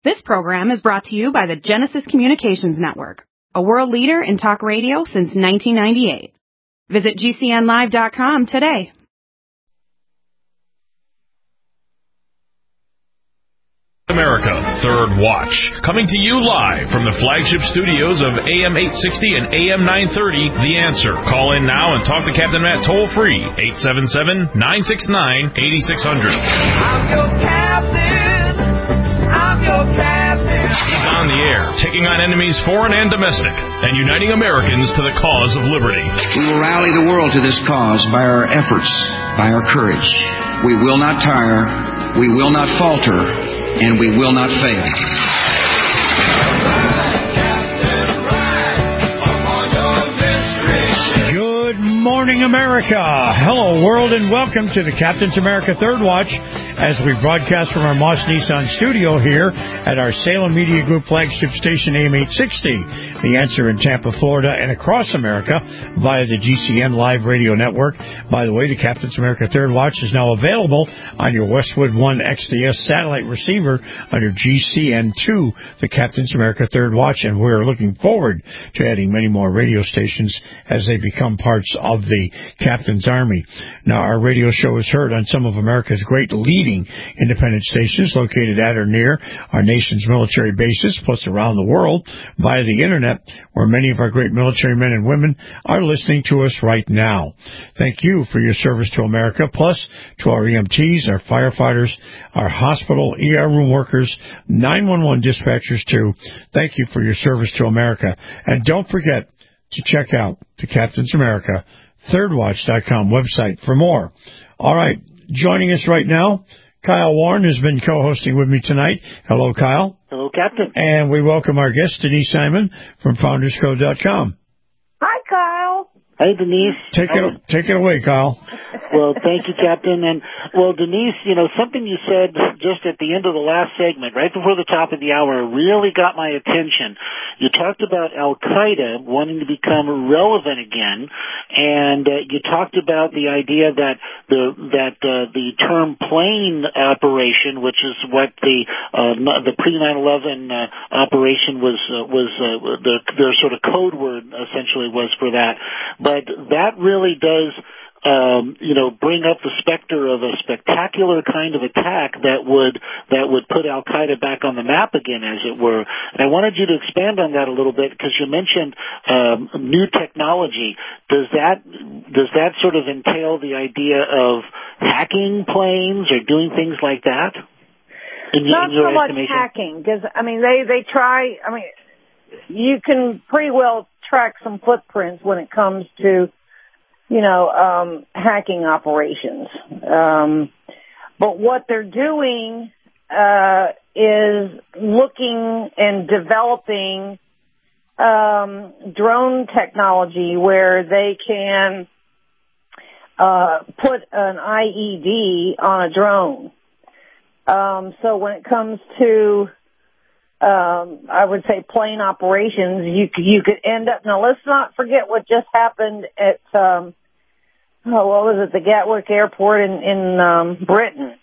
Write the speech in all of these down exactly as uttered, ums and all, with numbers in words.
This program is brought to you by the Genesis Communications Network, a world leader in talk radio since nineteen ninety-eight. Visit G C N live dot com today. America, Third Watch, coming to you live from the flagship studios of A M eight sixty and A M nine thirty, The Answer. Call in now and talk to Captain Matt toll-free, eight seven seven, nine six nine, eight six zero zero. I'm your captain. I'm your captain. He's on the air, taking on enemies foreign and domestic, and uniting Americans to the cause of liberty. We will rally the world to this cause by our efforts, by our courage. We will not tire, we will not falter, and we will not fail. Good morning, America. Hello, world, and welcome to the Captain's America Third Watch as we broadcast from our Moss Nissan studio here at our Salem Media Group flagship station, A M eight sixty. The Answer in Tampa, Florida, and across America via the G C N Live Radio Network. By the way, the Captain's America Third Watch is now available on your Westwood One X D S satellite receiver under G C N two, the Captain's America Third Watch, and we're looking forward to adding many more radio stations as they become parts of the Captain's Army. Now, our radio show is heard on some of America's great leading independent stations located at or near our nation's military bases, plus around the world via the internet, where many of our great military men and women are listening to us right now. Thank you for your service to America, plus to our E M Ts, our firefighters, our hospital, E R room workers, nine one one dispatchers too. Thank you for your service to America. And don't forget to check out the Captain's America Third Watch dot com website for more. All right, joining us right now, Kyle Warren has been co-hosting with me tonight. Hello, Kyle. Hello, Captain. And we welcome our guest, Denise Simon from Founders Code dot com. Hi, Kyle. Hey, Denise. Take it, um, take it away, Kyle. Well, thank you, Captain. And, well, Denise, you know, something you said just at the end of the last segment, right before the top of the hour, really got my attention. You talked about Al-Qaeda wanting to become relevant again, and uh, you talked about the idea that the that uh, the term plane operation, which is what the uh, the pre nine eleven uh, operation was uh, was uh, the their sort of code word essentially was for that, but that really does. Um, you know, bring up the specter of a spectacular kind of attack that would that would put Al-Qaeda back on the map again, as it were. And I wanted you to expand on that a little bit because you mentioned um, new technology. Does that does that sort of entail the idea of hacking planes or doing things like that? In, Not in your so much estimation? hacking, because I mean they they try. I mean, you can pretty well track some footprints when it comes to, you know, um, hacking operations. Um, but what they're doing uh, is looking and developing um, drone technology where they can uh, put an I E D on a drone. Um, so when it comes to Um, I would say plane operations, you you could end up, now let's not forget what just happened at, um, oh, what was it, the Gatwick Airport in, in um, Britain.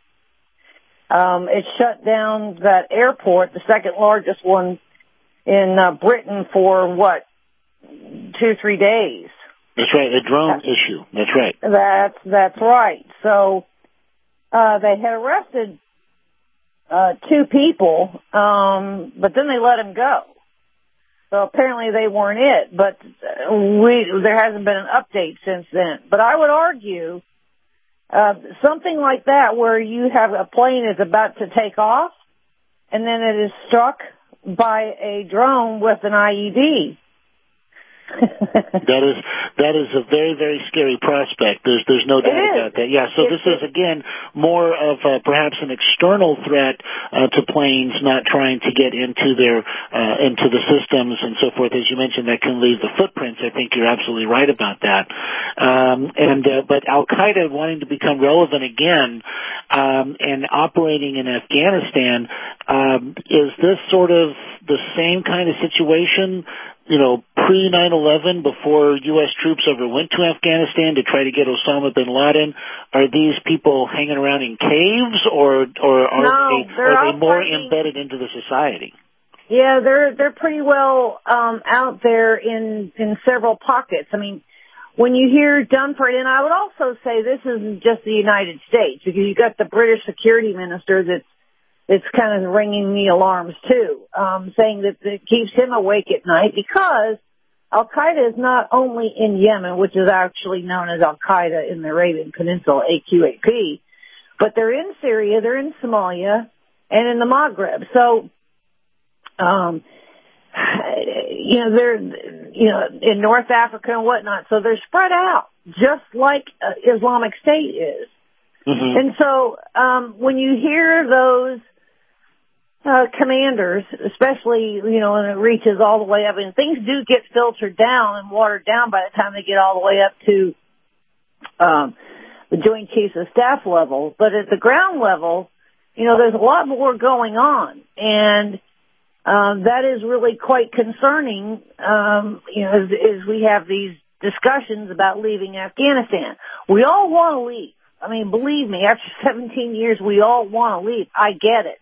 Um, it shut down that airport, the second largest one in uh, Britain, for what, two, three days. That's right, a drone that's, issue. That's right. That's, that's right. So uh, they had arrested Uh, two people, um, but then they let him go. So apparently they weren't it, but we, there hasn't been an update since then. But I would argue, uh, something like that where you have a plane is about to take off and then it is struck by a drone with an I E D. that is that is a very, very scary prospect. There's there's no doubt about that. Yeah. So this is again more of uh, perhaps an external threat uh, to planes not trying to get into their uh, into the systems and so forth. As you mentioned, that can leave the footprints. I think you're absolutely right about that. Um, and uh, but Al-Qaeda wanting to become relevant again um, and operating in Afghanistan, um, is this sort of the same kind of situation, you know, pre nine eleven, before U S troops ever went to Afghanistan to try to get Osama bin Laden? Are these people hanging around in caves, or or are no, they are they more fighting. embedded into the society? Yeah, they're they're pretty well um, out there in in several pockets. I mean, when you hear Dunford, and I would also say this isn't just the United States, because you got the British security minister that's that's kind of ringing the alarms too, um, saying that it keeps him awake at night, because Al Qaeda is not only in Yemen, which is actually known as Al Qaeda in the Arabian Peninsula, A Q A P, but they're in Syria, they're in Somalia, and in the Maghreb. So. Um, you know, they're, you know, in North Africa and whatnot. So they're spread out, just like uh, Islamic State is. Mm-hmm. And so, um, when you hear those, uh, commanders, especially, you know, when it reaches all the way up, and things do get filtered down and watered down by the time they get all the way up to, um, the Joint Chiefs of Staff level. But at the ground level, you know, there's a lot more going on. And, Um, that is really quite concerning, um, you know, as, as we have these discussions about leaving Afghanistan. We all want to leave. I mean, believe me, after seventeen years, we all want to leave. I get it.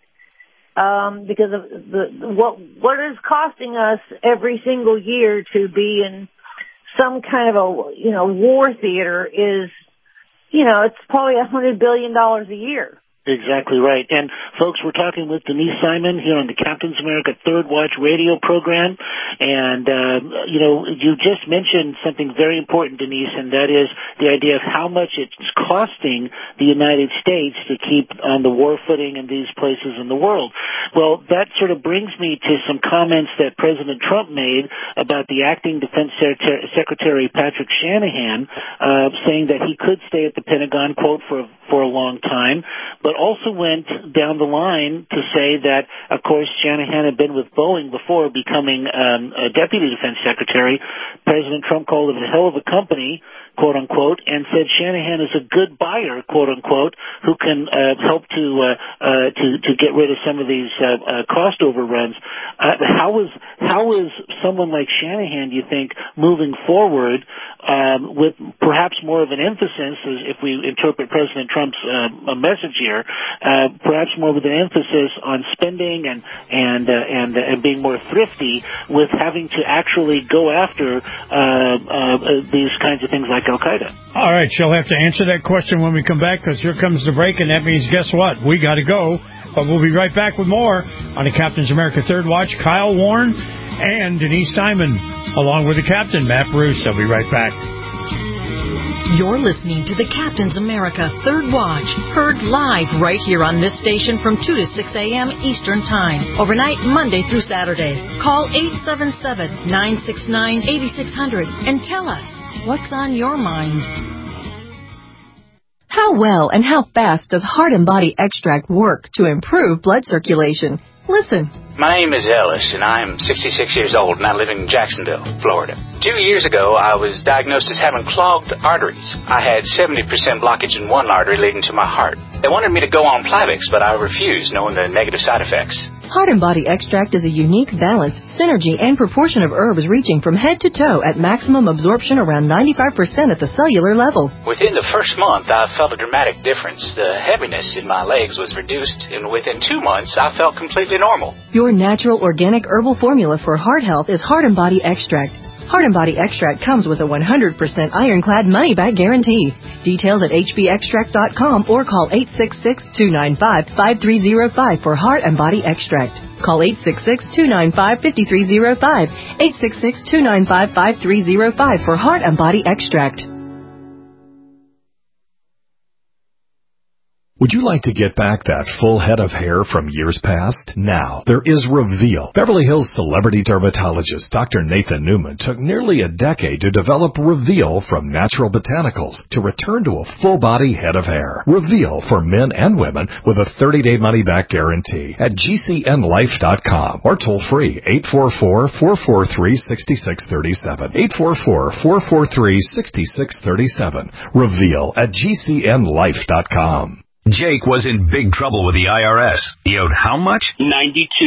Um, because of the, what, what is costing us every single year to be in some kind of a, you know, war theater is, you know, it's probably a hundred billion dollars a year. Exactly right. And, folks, we're talking with Denise Simon here on the Captain's America Third Watch radio program. And, uh, you know, you just mentioned something very important, Denise, and that is the idea of how much it's costing the United States to keep on the war footing in these places in the world. Well, that sort of brings me to some comments that President Trump made about the acting Defense Secretary Patrick Shanahan, uh, saying that he could stay at the Pentagon, quote, for, for a long time, but also went down the line to say that, of course, Shanahan had been with Boeing before becoming um, a deputy defense secretary. President Trump called it a hell of a company, quote unquote, and said Shanahan is a good buyer, quote unquote, who can uh, help to uh, uh, to to get rid of some of these uh, uh, cost overruns. Uh, how is how is someone like Shanahan, do you think, moving forward um, with perhaps more of an emphasis, if we interpret President Trump's uh, message here, uh, perhaps more with an emphasis on spending and and uh, and uh, and being more thrifty with having to actually go after uh, uh, these kinds of things like Al Qaeda? All right, she'll have to answer that question when we come back, because here comes the break, and that means, guess what? We got to go. But we'll be right back with more on the Captain's America Third Watch. Kyle Warren and Denise Simon, along with the Captain, Matt Bruce. I'll be right back. You're listening to the Captain's America Third Watch, heard live right here on this station from two to six a.m. Eastern Time, overnight Monday through Saturday. Call eight seven seven, nine six nine, eight six zero zero and tell us what's on your mind. How well and how fast does Heart and Body Extract work to improve blood circulation? Listen. My name is Ellis, and I'm sixty-six years old, and I live in Jacksonville, Florida. Two years ago, I was diagnosed as having clogged arteries. I had seventy percent blockage in one artery leading to my heart. They wanted me to go on Plavix, but I refused, knowing the negative side effects. Heart and Body Extract is a unique balance, synergy, and proportion of herbs reaching from head to toe at maximum absorption around ninety-five percent at the cellular level. Within the first month, I felt a dramatic difference. The heaviness in my legs was reduced, and within two months, I felt completely normal. Your natural organic herbal formula for heart health is Heart and Body Extract. Heart and Body Extract comes with a one hundred percent ironclad money-back guarantee. Details at h b extract dot com or call eight six six, two nine five, five three zero five for Heart and Body Extract. Call eight six six, two nine five, five three zero five, eight six six, two nine five, five three zero five for Heart and Body Extract. Would you like to get back that full head of hair from years past? Now, there is Reveal. Beverly Hills celebrity dermatologist Doctor Nathan Newman took nearly a decade to develop Reveal from natural botanicals to return to a full-body head of hair. Reveal for men and women with a thirty-day money-back guarantee at G C N life dot com or toll-free eight four four, four four three, six six three seven. eight four four, four four three, six six three seven. Reveal at G C N life dot com. Jake was in big trouble with the I R S. He owed how much? ninety-two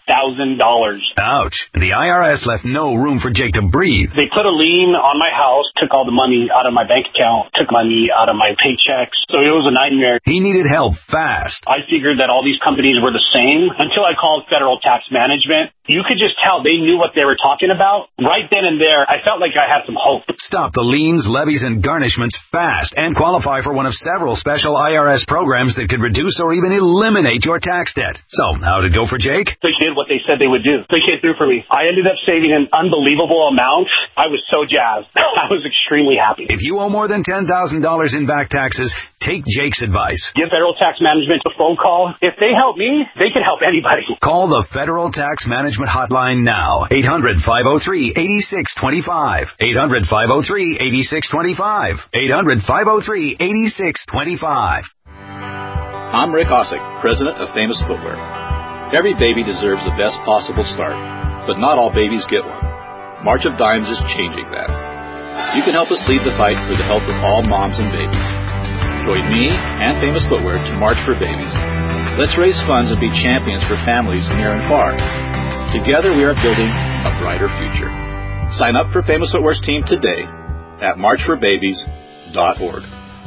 thousand dollars. Ouch. The I R S left no room for Jake to breathe. They put a lien on my house, took all the money out of my bank account, took money out of my paychecks. So it was a nightmare. He needed help fast. I figured that all these companies were the same until I called Federal Tax Management. You could just tell they knew what they were talking about. Right then and there, I felt like I had some hope. Stop the liens, levies, and garnishments fast and qualify for one of several special I R S programs that could reduce or even eliminate your tax debt. So, how'd it go for Jake? They did what they said they would do. They came through for me. I ended up saving an unbelievable amount. I was so jazzed. I was extremely happy. If you owe more than ten thousand dollars in back taxes, take Jake's advice. Give Federal Tax Management a phone call. If they help me, they can help anybody. Call the Federal Tax Management Hotline now. eight hundred, five oh three, eight six two five. eight hundred, five oh three, eight six two five. eight hundred, five oh three, eight six two five. I'm Rick Osick, president of Famous Footwear. Every baby deserves the best possible start, but not all babies get one. March of Dimes is changing that. You can help us lead the fight for the health of all moms and babies. Join me and Famous Footwear to March for Babies. Let's raise funds and be champions for families near and far. Together we are building a brighter future. Sign up for Famous Footwear's team today at march for babies dot org.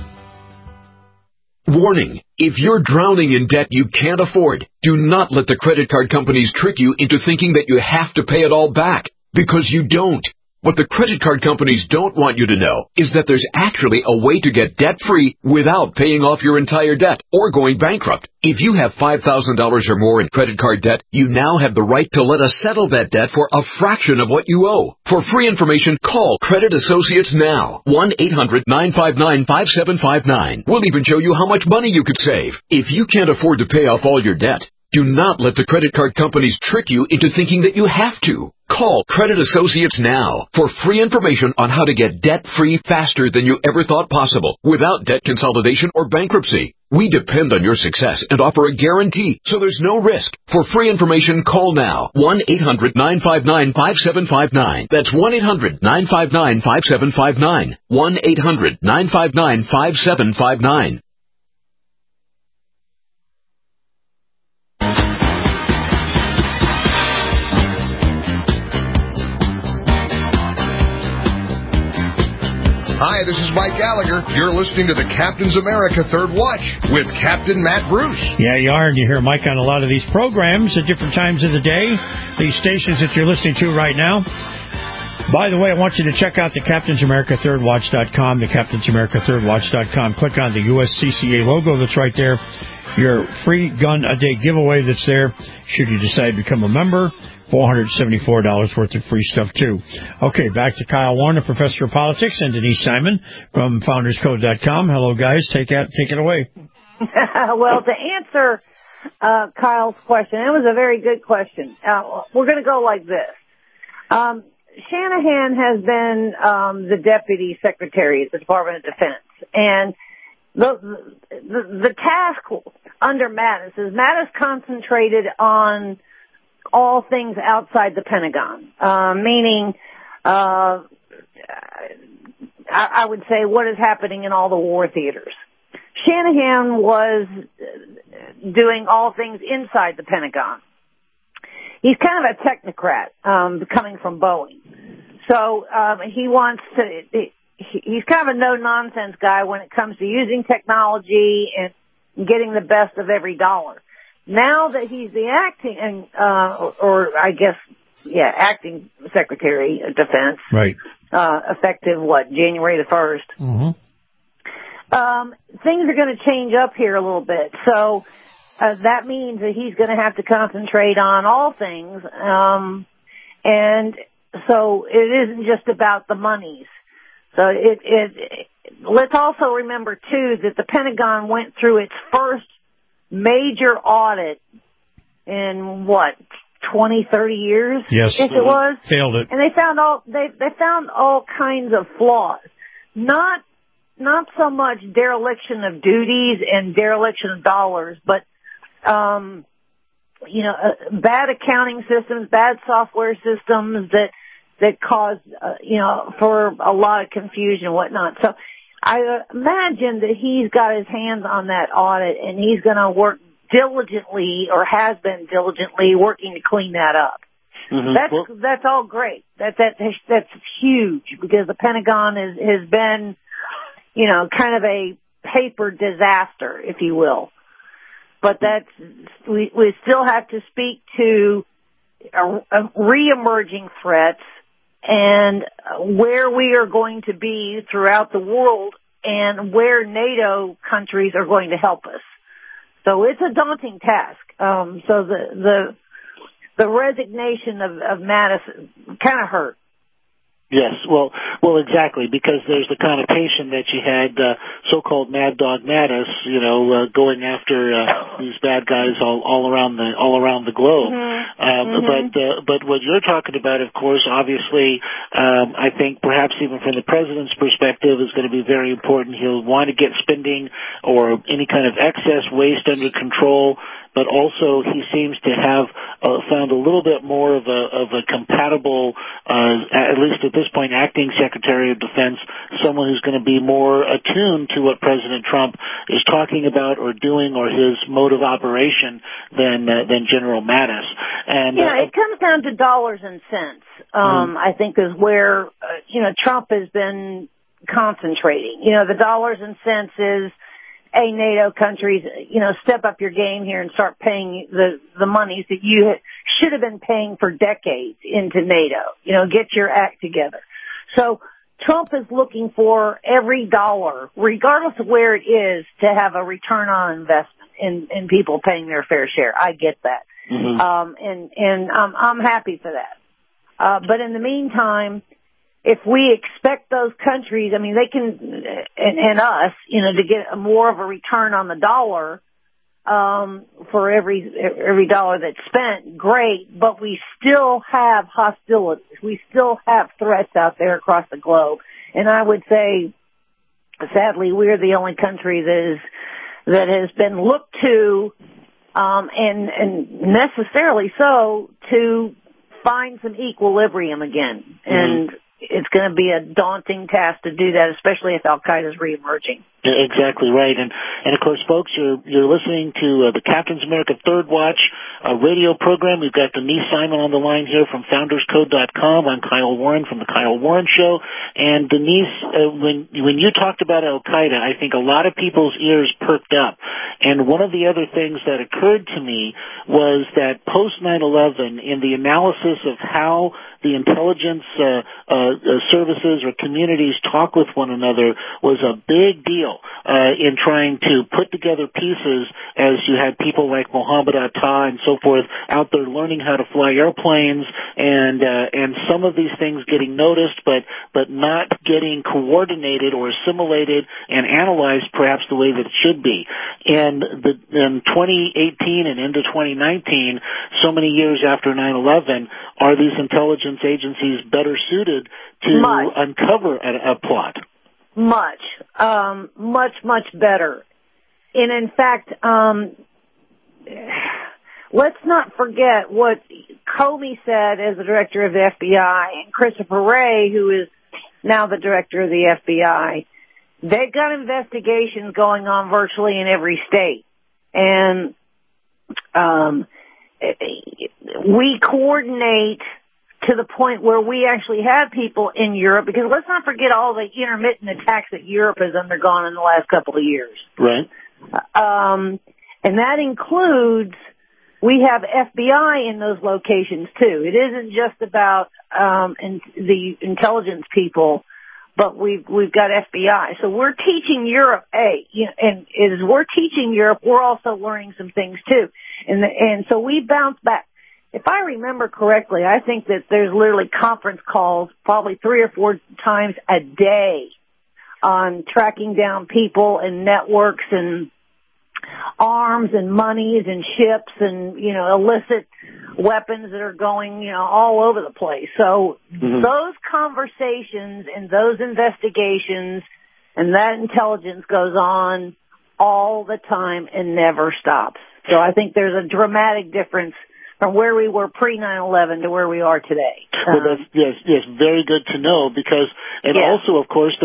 Warning, if you're drowning in debt you can't afford, do not let the credit card companies trick you into thinking that you have to pay it all back, because you don't. What the credit card companies don't want you to know is that there's actually a way to get debt-free without paying off your entire debt or going bankrupt. If you have five thousand dollars or more in credit card debt, you now have the right to let us settle that debt for a fraction of what you owe. For free information, call Credit Associates now. one eight hundred, nine five nine, five seven five nine. We'll even show you how much money you could save. If you can't afford to pay off all your debt, do not let the credit card companies trick you into thinking that you have to. Call Credit Associates now for free information on how to get debt-free faster than you ever thought possible without debt consolidation or bankruptcy. We depend on your success and offer a guarantee, so there's no risk. For free information, call now. one eight hundred, nine five nine, five seven five nine. That's one eight hundred, nine five nine, five seven five nine. one eight hundred, nine five nine, five seven five nine. Hi, this is Mike Gallagher. You're listening to the Captain's America Third Watch with Captain Matt Bruce. Yeah, you are, and you hear Mike on a lot of these programs at different times of the day, these stations that you're listening to right now. By the way, I want you to check out the Captain's America Third Watch dot com, the Captain's America Third Watch dot com. Click on the U S C C A logo that's right there. Your free gun a day giveaway that's there should you decide to become a member. four hundred seventy-four dollars worth of free stuff, too. Okay, back to Kyle Warner, Professor of Politics, and Denise Simon from founders code dot com. Hello, guys. Take it, take it away. Well, to answer uh, Kyle's question, it was a very good question. Uh, we're going to go like this. Um, Shanahan has been um, the Deputy Secretary at the Department of Defense, and the, the, the task under Mattis is Mattis concentrated on all things outside the Pentagon, uh, meaning, uh, I, I would say what is happening in all the war theaters. Shanahan was doing all things inside the Pentagon. He's kind of a technocrat, um, coming from Boeing. So, um, he wants to, he, he's kind of a no-nonsense guy when it comes to using technology and getting the best of every dollar. Now that he's the acting, uh, or I guess, yeah, acting Secretary of Defense. Right. Uh, effective, what, January the first. Mm-hmm. Um, things are going to change up here a little bit. So, uh, that means that he's going to have to concentrate on all things. Um, and so it isn't just about the monies. So it, it, it, let's also remember too that the Pentagon went through its first major audit in what, twenty, thirty years? Yes. If it was. Failed it. And they found all, they, they found all kinds of flaws. Not, not so much dereliction of duties and dereliction of dollars, but, um, you know, uh, bad accounting systems, bad software systems that, that caused, uh, you know, for a lot of confusion and whatnot. So, I imagine that he's got his hands on that audit and he's going to work diligently or has been diligently working to clean that up. Mm-hmm. That's Well, that's all great. That that that's huge because the Pentagon is, has been, you know, kind of a paper disaster, if you will. But that's we we still have to speak to uh, uh, re-emerging threats and where we are going to be throughout the world and where NATO countries are going to help us. So it's a daunting task. Um, so the the the resignation of, of Mattis kind of hurt. Yes, well, well, exactly, because there's the connotation that you had uh, so-called Mad Dog Mattis, you know, uh, going after uh, these bad guys all, all around the all around the globe. Mm-hmm. Um, mm-hmm. But uh, but what you're talking about, of course, obviously, um, I think perhaps even from the president's perspective, is going to be very important. He'll want to get spending or any kind of excess waste under control. But also, he seems to have uh, found a little bit more of a of a compatible, uh, at least at this point, acting Secretary of Defense, someone who's going to be more attuned to what President Trump is talking about or doing or his mode of operation than uh, than General Mattis. And yeah, uh, it comes down to dollars and cents. Um, mm-hmm. I think is where uh, you know Trump has been concentrating. You know, the dollars and cents is. Hey, NATO countries, you know, step up your game here and start paying the, the monies that you should have been paying for decades into NATO. You know, get your act together. So Trump is looking for every dollar, regardless of where it is, to have a return on investment in, in people paying their fair share. I get that. Mm-hmm. Um, and, and I'm, I'm happy for that. Uh, but in the meantime, if we expect those countries, I mean, they can, and, and us, you know, to get a more of a return on the dollar, um, for every, every dollar that's spent, great, but we still have hostilities. We still have threats out there across the globe. And I would say, sadly, we're the only country that is, that has been looked to, um, and, and necessarily so to find some equilibrium again. Mm-hmm. And, it's going to be a daunting task to do that, especially if Al-Qaeda is reemerging. Exactly right. And, and of course, folks, you're, you're listening to uh, the Captain's America Third Watch uh, radio program. We've got Denise Simon on the line here from founders code dot com. I'm Kyle Warren from the Kyle Warren Show. And Denise, uh, when, when you talked about Al-Qaeda, I think a lot of people's ears perked up. And one of the other things that occurred to me was that post nine eleven, in the analysis of how the intelligence uh, uh, services or communities talk with one another was a big deal uh, in trying to put together pieces, as you had people like Mohammed Atta and so forth out there learning how to fly airplanes, and uh, and some of these things getting noticed but but not getting coordinated or assimilated and analyzed perhaps the way that it should be. And the, in twenty eighteen and into twenty nineteen, so many years after nine eleven, are these intelligence agencies better suited to much. uncover a, a plot? Much, um, much, much better. And in fact, um, let's not forget what Comey said as the director of the F B I, and Christopher Wray, who is now the director of the F B I. They've got investigations going on virtually in every state. And um, we coordinate to the point where we actually have people in Europe, because let's not forget all the intermittent attacks that Europe has undergone in the last couple of years. Right. Um, and that includes, we have F B I in those locations too. It isn't just about um, in, the intelligence people, but we've we've got F B I. So we're teaching Europe, hey, you know, and as we're teaching Europe, we're also learning some things too. And the, and so we bounce back. If I remember correctly, I think that there's literally conference calls probably three or four times a day on tracking down people and networks and arms and monies and ships and, you know, illicit weapons that are going, you know, all over the place. So mm-hmm. those conversations and those investigations and that intelligence goes on all the time and never stops. So I think there's a dramatic difference from where we were pre nine eleven to where we are today. Well, that's, yes, yes, very good to know, because, and yeah. also, of course, there's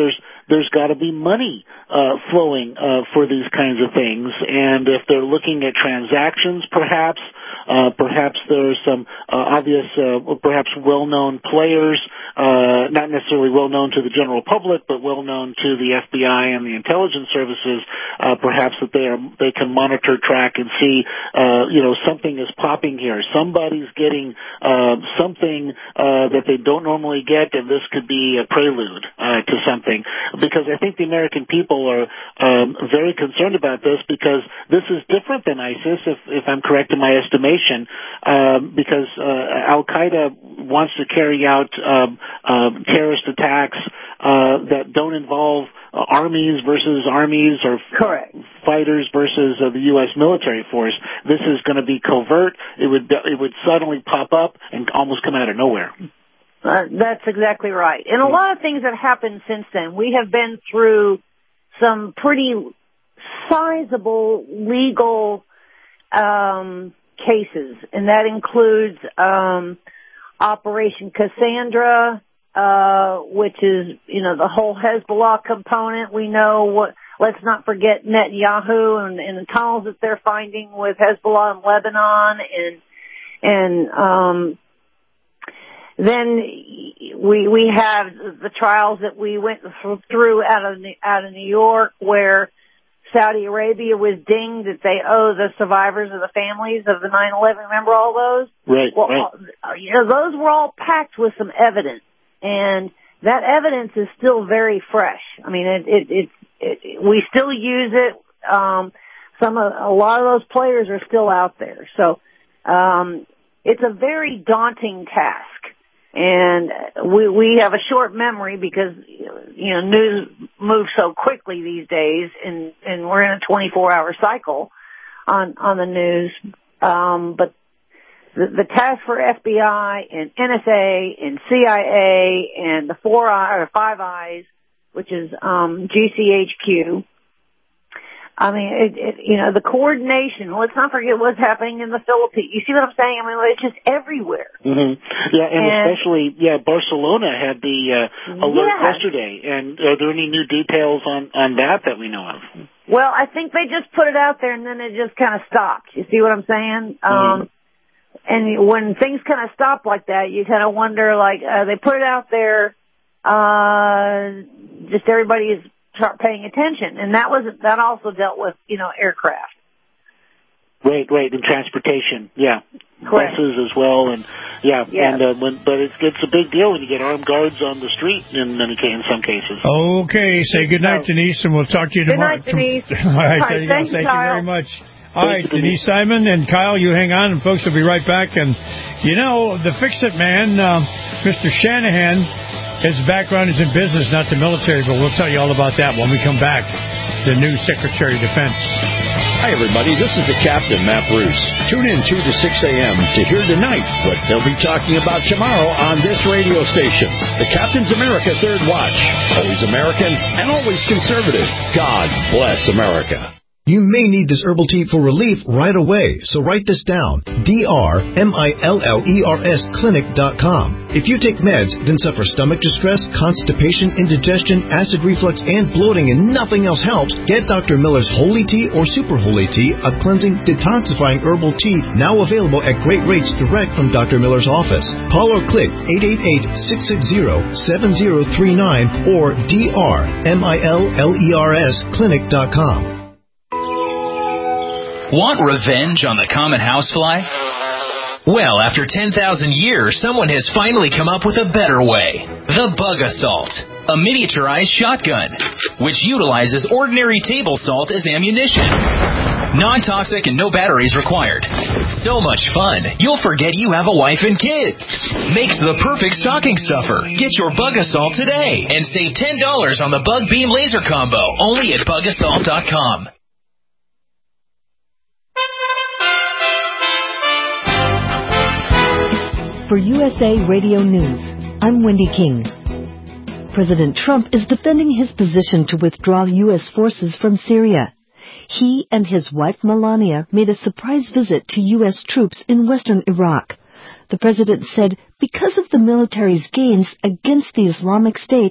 there's got to be money uh, flowing uh, for these kinds of things. And if they're looking at transactions, perhaps, uh, perhaps there's some uh, obvious, uh, perhaps well-known players, uh, not necessarily well-known to the general public, but well-known to the F B I and the intelligence services, uh, perhaps that they are they can monitor, track, and see, uh, you know, something is popping here. Somebody's getting uh, something uh, that they don't normally get, and this could be a prelude uh, to something. Because I think the American people are um, very concerned about this, because this is different than ISIS, if, if I'm correct in my estimation, um, because uh, Al-Qaeda wants to carry out um, um, terrorist attacks uh, that don't involve uh, armies versus armies, or Correct. fighters versus uh, the U S military force. This is going to be covert. It would it would suddenly pop up and almost come out of nowhere. Uh, that's exactly right. And a lot of things have happened since then. We have been through some pretty sizable legal um, cases, and that includes um, Operation Cassandra, uh, which is, you know, the whole Hezbollah component. We know what, let's not forget Netanyahu and, and the tunnels that they're finding with Hezbollah in Lebanon, and, and, um, then we, we have the trials that we went through out of, out of New York, where Saudi Arabia was dinged that they owe the survivors of the families of the nine eleven. Remember all those? Right, well, right. You know, those were all packed with some evidence, and that evidence is still very fresh. I mean, it, it, it, it we still use it. Um, some of, a lot of those players are still out there. So, um, it's a very daunting task. And we, we have a short memory because, you know, news moves so quickly these days, and, and we're in a twenty-four hour cycle on, on the news. Um, but the, the task for F B I and N S A and C I A and the four eye, or five eyes, which is, um, G C H Q. I mean, it, it, you know, the coordination. Let's not forget what's happening in the Philippines. You see what I'm saying? I mean, it's just everywhere. Mm-hmm. Yeah, and, and especially, yeah, Barcelona had the uh, alert yes. yesterday. And are there any new details on, on that that we know of? Well, I think they just put it out there and then it just kind of stopped. You see what I'm saying? Mm-hmm. Um, and when things kind of stop like that, you kind of wonder, like, uh, they put it out there, uh, just everybody is start paying attention, and that was that also dealt with, you know, aircraft. Right, right, and transportation, yeah, Correct. buses as well, and yeah, yes. and uh, when, but it's it's a big deal when you get armed guards on the street in many in some cases. Okay, say good night, so, Denise, and we'll talk to you good tomorrow. Good night, Denise. All right, All right you thank, thank you, you very much. All Thank right, you, Denise Simon and Kyle, you hang on, and folks will be right back. And you know, the Fix-It man, uh, Mister Shanahan. His background is in business, not the military, but we'll tell you all about that when we come back. The new Secretary of Defense. Hi, everybody. This is the Captain, Matt Bruce. Tune in two to six a.m. to hear tonight what they'll be talking about tomorrow on this radio station. The Captain's America Third Watch. Always American and always conservative. God bless America. You may need this herbal tea for relief right away, so write this down. D R M I L L E R S clinic dot com. If you take meds, then suffer stomach distress, constipation, indigestion, acid reflux, and bloating, and nothing else helps, get Doctor Miller's Holy Tea or Super Holy Tea, a cleansing, detoxifying herbal tea, now available at great rates direct from Doctor Miller's office. Call or click eight eight eight, six six zero, seven zero three nine or D R M I L L E R S clinic dot com. Want revenge on the common housefly? Well, after ten thousand years, someone has finally come up with a better way. The Bug Assault, a miniaturized shotgun, which utilizes ordinary table salt as ammunition. Non-toxic and no batteries required. So much fun, you'll forget you have a wife and kids. Makes the perfect stocking stuffer. Get your Bug Assault today and save ten dollars on the Bug Beam Laser Combo, only at bug assault dot com. For U S A Radio News, I'm Wendy King. President Trump is defending his position to withdraw U S forces from Syria. He and his wife Melania made a surprise visit to U S troops in western Iraq. The president said because of the military's gains against the Islamic State,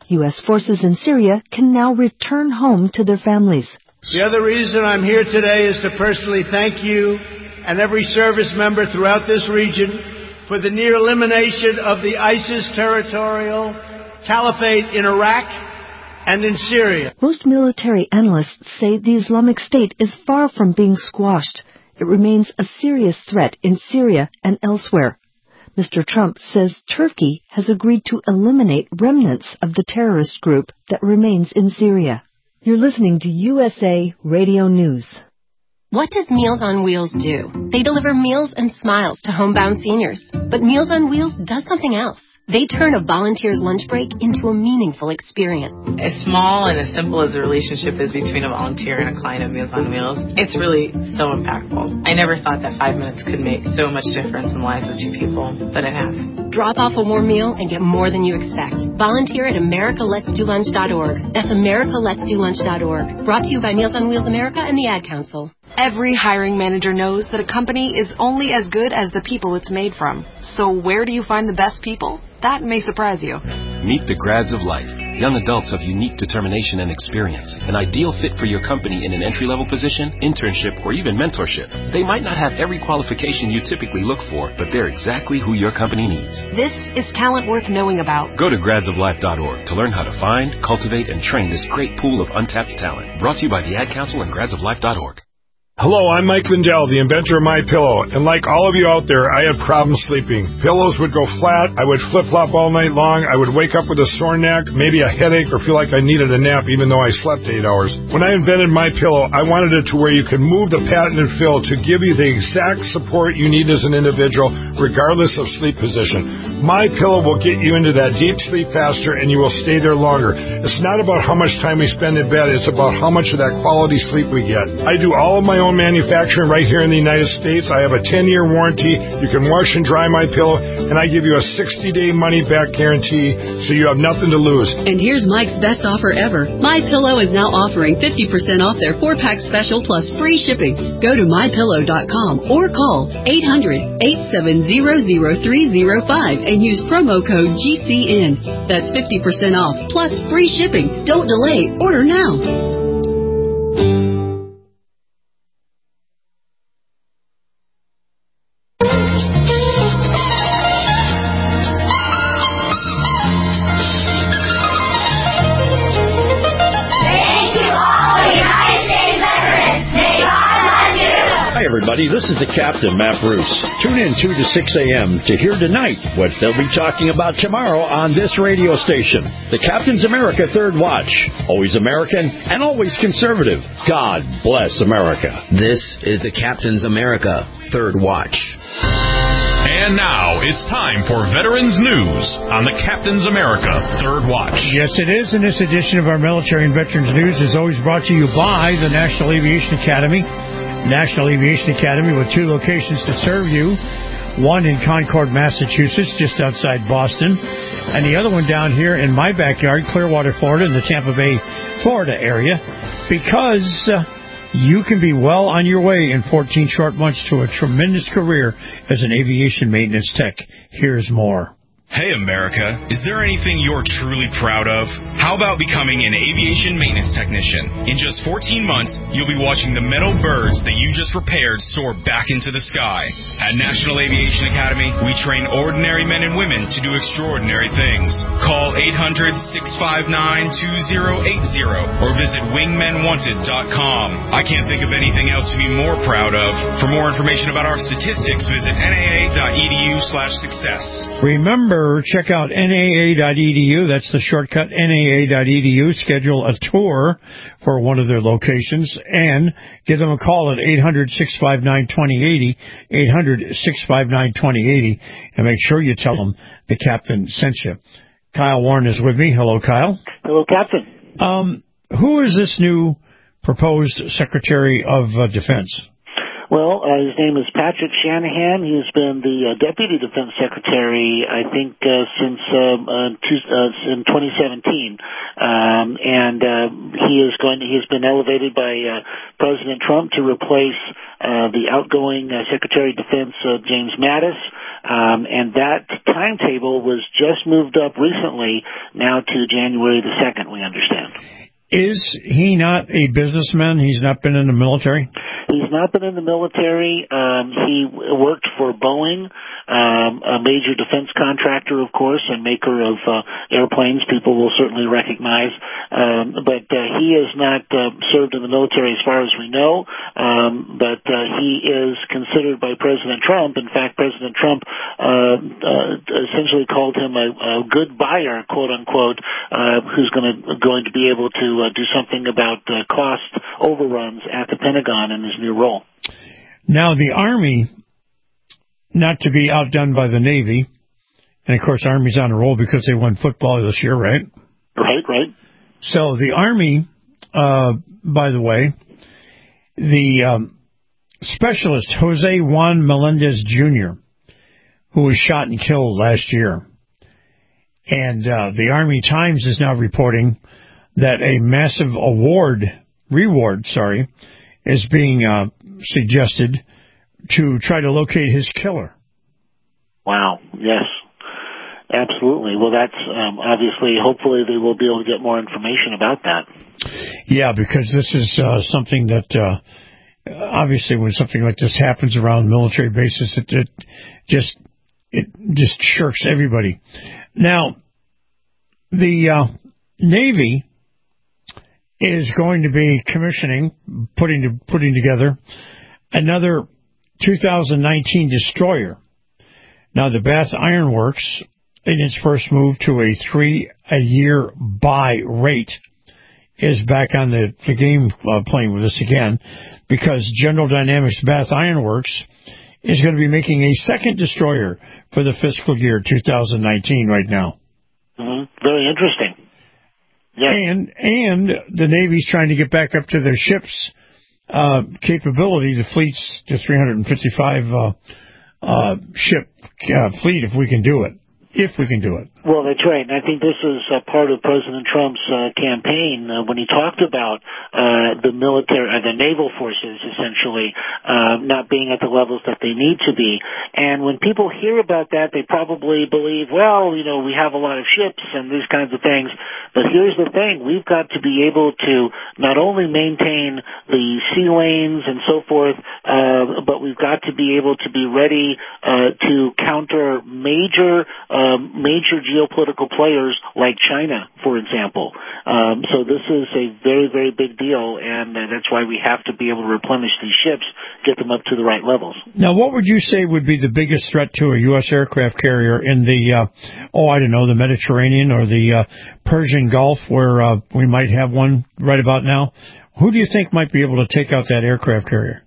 U S forces in Syria can now return home to their families. The other reason I'm here today is to personally thank you and every service member throughout this region for the near elimination of the ISIS territorial caliphate in Iraq and in Syria. Most military analysts say the Islamic State is far from being squashed. It remains a serious threat in Syria and elsewhere. Mister Trump says Turkey has agreed to eliminate remnants of the terrorist group that remains in Syria. You're listening to U S A Radio News. What does Meals on Wheels do? They deliver meals and smiles to homebound seniors. But Meals on Wheels does something else. They turn a volunteer's lunch break into a meaningful experience. As small and as simple as the relationship is between a volunteer and a client of Meals on Wheels, it's really so impactful. I never thought that five minutes could make so much difference in the lives of two people, but it has. Drop off a warm meal and get more than you expect. Volunteer at america lets do lunch dot org. That's america lets do lunch dot org. Brought to you by Meals on Wheels America and the Ad Council. Every hiring manager knows that a company is only as good as the people it's made from. So where do you find the best people? That may surprise you. Meet the grads of life. Young adults of unique determination and experience. An ideal fit for your company in an entry-level position, internship, or even mentorship. They might not have every qualification you typically look for, but they're exactly who your company needs. This is talent worth knowing about. Go to grads of life dot org to learn how to find, cultivate, and train this great pool of untapped talent. Brought to you by the Ad Council and grads of life dot org. Hello, I'm Mike Lindell, the inventor of MyPillow, and like all of you out there, I had problems sleeping. Pillows would go flat, I would flip-flop all night long, I would wake up with a sore neck, maybe a headache, or feel like I needed a nap even though I slept eight hours. When I invented MyPillow, I wanted it to where you could move the patented fill to give you the exact support you need as an individual, regardless of sleep position. MyPillow will get you into that deep sleep faster, and you will stay there longer. It's not about how much time we spend in bed, it's about how much of that quality sleep we get. I do all of my own manufacturing right here in the United States. I have a ten-year warranty. You can wash and dry my pillow, and I give you a sixty-day money-back guarantee, so you have nothing to lose. And here's Mike's best offer ever. My Pillow is now offering fifty percent off their four-pack special plus free shipping. Go to my pillow dot com or call eight hundred, eight seven zero, zero three zero five and use promo code G C N. That's fifty percent off plus free shipping. Don't delay. Order now. This is the Captain, Matt Bruce. Tune in two to six a.m. to hear tonight what they'll be talking about tomorrow on this radio station. The Captain's America Third Watch. Always American and always conservative. God bless America. This is the Captain's America Third Watch. And now it's time for Veterans News on the Captain's America Third Watch. Yes, it is. And this edition of our Military and Veterans News is always brought to you by the National Aviation Academy. National Aviation Academy with two locations to serve you. One in Concord, Massachusetts, just outside Boston, and the other one down here in my backyard, Clearwater, Florida, in the Tampa Bay, Florida area, because uh, you can be well on your way in fourteen short months to a tremendous career as an aviation maintenance tech. Here's more. Hey, America, is there anything you're truly proud of? How about becoming an aviation maintenance technician? In just fourteen months, you'll be watching the metal birds that you just repaired soar back into the sky. At National Aviation Academy, we train ordinary men and women to do extraordinary things. Call eight hundred, six five nine, two zero eight zero or visit wingmen wanted dot com. I can't think of anything else to be more proud of. For more information about our statistics, visit N A A dot E D U slash success. Remember, check out N A A dot E D U. That's the shortcut, N A A dot E D U. Schedule a tour for one of their locations and give them a call at eight hundred, six five nine, two zero eight zero, eight hundred, six five nine, two zero eight zero, and make sure you tell them the captain sent you. Kyle Warren is with me. Hello, Kyle. Hello, Captain. Um, who is this new proposed Secretary of uh, Defense? Well, uh, his name is Patrick Shanahan. He's been the uh, Deputy Defense Secretary, I think, uh, since um, uh, two, uh, in twenty seventeen, um, and uh, he is going. To, he's been elevated by uh, President Trump to replace uh, the outgoing uh, Secretary of Defense uh, James Mattis, um, and that timetable was just moved up recently, now to January the second. We understand. Is he not a businessman? He's not been in the military? He's not been in the military. Um, he worked for Boeing, um, a major defense contractor, of course, and maker of uh, airplanes people will certainly recognize. Um, but uh, he has not uh, served in the military as far as we know. Um, but uh, he is considered by President Trump. In fact, President Trump uh, uh, essentially called him a, a good buyer, quote unquote, uh, who's going to going to be able to uh, do something about uh, cost overruns at the Pentagon in his new role. Now, the Army, not to be outdone by the Navy, and of course, Army's on a roll because they won football this year, right? Right, right. So the Army, uh, by the way, the um, specialist Jose Juan Melendez Junior, who was shot and killed last year, and uh, the Army Times is now reporting that a massive award, reward, sorry, is being uh, suggested to try to locate his killer. Wow, yes, absolutely. Well, that's um, obviously, hopefully they will be able to get more information about that. Yeah, because this is uh, something that, uh, obviously when something like this happens around military bases, it, it just it just shirks everybody. Now, the uh, Navy is going to be commissioning, putting to, putting together another two thousand nineteen destroyer. Now, the Bath Iron Works, in its first move to a three-a-year buy rate, is back on the, the game uh, playing with us again, because General Dynamics Bath Iron Works is going to be making a second destroyer for the fiscal year two thousand nineteen right now. Mm-hmm. Very interesting. Yeah. And and the Navy's trying to get back up to their ships' uh, capability, the fleet's to three hundred fifty-five uh, uh, ship uh, fleet, if we can do it. If we can do it. Well, that's right. And I think this is uh, part of President Trump's uh, campaign uh, when he talked about uh, the military, uh, the naval forces, essentially, uh, not being at the levels that they need to be. And when people hear about that, they probably believe, well, you know, we have a lot of ships and these kinds of things. But here's the thing. We've got to be able to not only maintain the sea lanes and so forth, uh, but we've got to be able to be ready uh, to counter major uh, Um, major geopolitical players like China, for example. Um, so this is a very, very big deal, and uh, that's why we have to be able to replenish these ships, get them up to the right levels. Now, what would you say would be the biggest threat to a U S aircraft carrier in the, uh, oh, I don't know, the Mediterranean or the uh, Persian Gulf, where uh, we might have one right about now? Who do you think might be able to take out that aircraft carrier?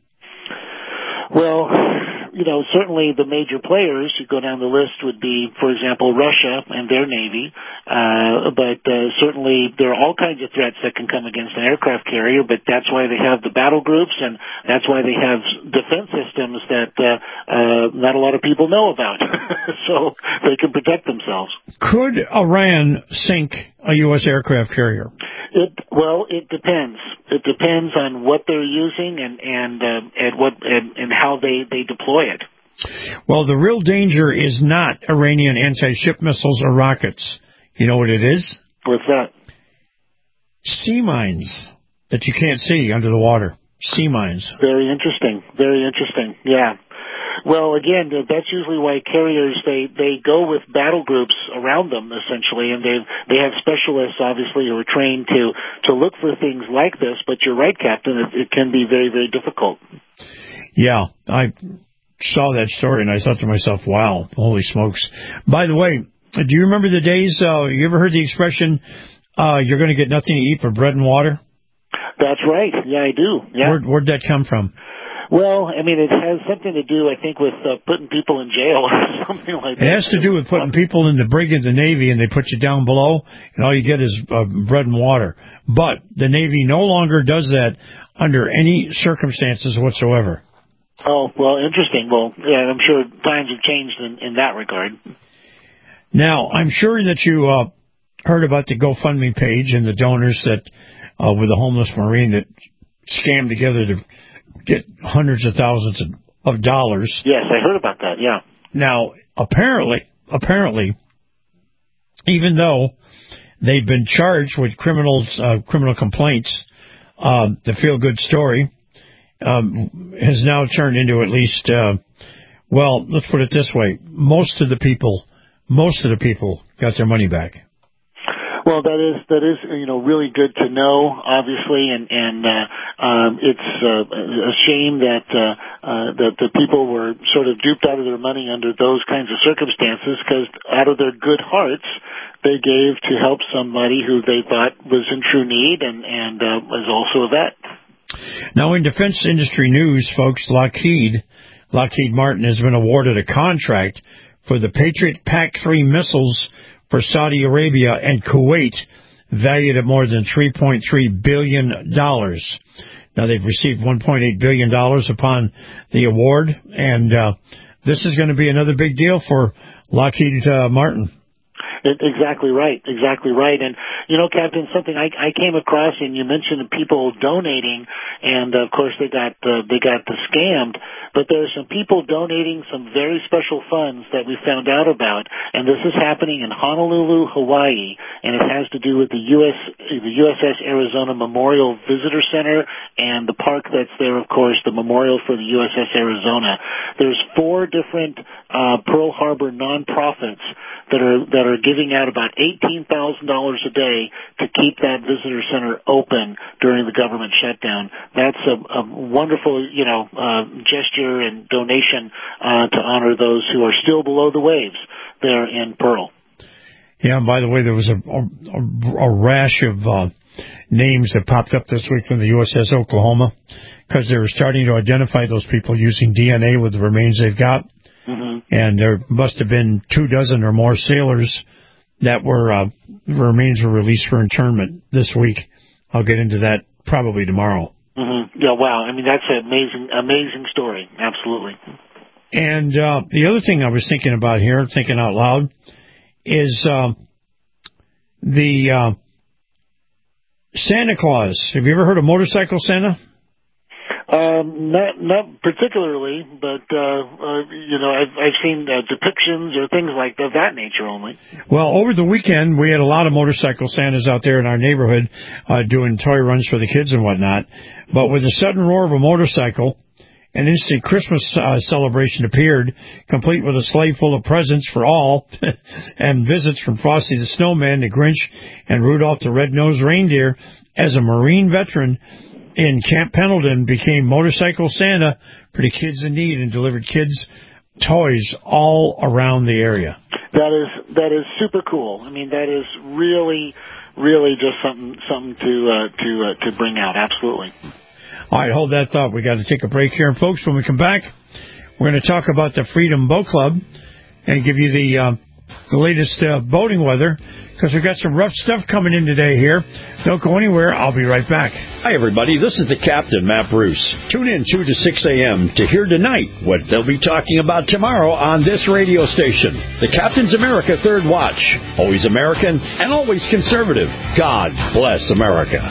Well, you know, certainly the major players who go down the list would be, for example, Russia and their Navy. Uh, but uh, certainly there are all kinds of threats that can come against an aircraft carrier, but that's why they have the battle groups, and that's why they have defense systems that uh, uh, not a lot of people know about, so they can protect themselves. Could Iran sink a U S aircraft carrier? It, well, it depends. It depends on what they're using and and uh, and what and, and how they, they deploy it. Well, the real danger is not Iranian anti-ship missiles or rockets. You know what it is? What's that? Sea mines that you can't see under the water. Sea mines. Very interesting. Very interesting. Yeah. Well, again, that's usually why carriers, they, they go with battle groups around them, essentially, and they they have specialists, obviously, who are trained to, to look for things like this, but you're right, Captain, it, it can be very, very difficult. Yeah, I saw that story, and I thought to myself, wow, holy smokes. By the way, do you remember the days, uh, you ever heard the expression, uh, you're going to get nothing to eat but bread and water? That's right. Yeah, I do. Yeah. Where, where'd that come from? Well, I mean, it has something to do, I think, with uh, putting people in jail or something like that. It has to do with putting people in the brig of the Navy, and they put you down below, and all you get is uh, bread and water. But the Navy no longer does that under any circumstances whatsoever. Oh, well, interesting. Well, yeah, I'm sure times have changed in, in that regard. Now, I'm sure that you uh, heard about the GoFundMe page and the donors that uh, with the homeless Marine that scammed together to get hundreds of thousands of, of dollars. Yes, I heard about that, yeah. Now, apparently, apparently, even though they've been charged with criminals, uh, criminal complaints, uh, the feel-good story um, has now turned into at least, uh, well, let's put it this way, most of the people, most of the people got their money back. Well, that is that is you know really good to know, obviously, and and uh, um, it's uh, a shame that uh, uh, that the people were sort of duped out of their money under those kinds of circumstances, because out of their good hearts they gave to help somebody who they thought was in true need and and uh, was also a vet. Now, in defense industry news, folks, Lockheed Lockheed Martin has been awarded a contract for the Patriot P A C three missiles for Saudi Arabia and Kuwait, valued at more than three point three billion dollars. Now, they've received one point eight billion dollars upon the award, and uh, this is going to be another big deal for Lockheed uh, Martin. Exactly right, exactly right. And, you know, Captain, something I, I came across, and you mentioned people donating, and, of course, they got uh, they got the scammed, but there are some people donating some very special funds that we found out about, and this is happening in Honolulu, Hawaii, and it has to do with the U S the U S S Arizona Memorial Visitor Center and the park that's there, of course, the memorial for the U S S Arizona. There's four different uh, Pearl Harbor nonprofits that are that are giving out about eighteen thousand dollars a day to keep that visitor center open during the government shutdown. That's a, a wonderful, you know, uh, gesture and donation uh, to honor those who are still below the waves there in Pearl. Yeah, and by the way, there was a, a, a rash of uh, names that popped up this week from the U S S Oklahoma, because they were starting to identify those people using D N A with the remains they've got. Mm-hmm. And there must have been two dozen or more sailors that were, uh, remains were released for internment this week. I'll get into that probably tomorrow. Mm-hmm. Yeah, wow. I mean, that's an amazing, amazing story. Absolutely. And uh, the other thing I was thinking about here, thinking out loud, is uh, the uh, Santa Claus. Have you ever heard of Motorcycle Santa? Um, not not particularly, but uh, uh, you know, I've I've seen uh, depictions or things like of that nature only. Well, over the weekend we had a lot of motorcycle Santas out there in our neighborhood uh, doing toy runs for the kids and whatnot. But with the sudden roar of a motorcycle, an instant Christmas uh, celebration appeared, complete with a sleigh full of presents for all, and visits from Frosty the Snowman, the Grinch, and Rudolph the Red-Nosed Reindeer. As a Marine veteran in Camp Pendleton, became Motorcycle Santa for the kids in need and delivered kids toys all around the area. That is that is super cool. I mean, that is really, really just something something to uh, to uh, to bring out. Absolutely. All right, hold that thought. We got to take a break here, and folks, when we come back, we're going to talk about the Freedom Boat Club and give you the uh, the latest uh, boating weather, because we've got some rough stuff coming in today here. Don't go anywhere. I'll be right back. Hi, everybody. This is the Captain, Matt Bruce. Tune in two to six a.m. to hear tonight what they'll be talking about tomorrow on this radio station. The Captain's America Third Watch. Always American and always conservative. God bless America.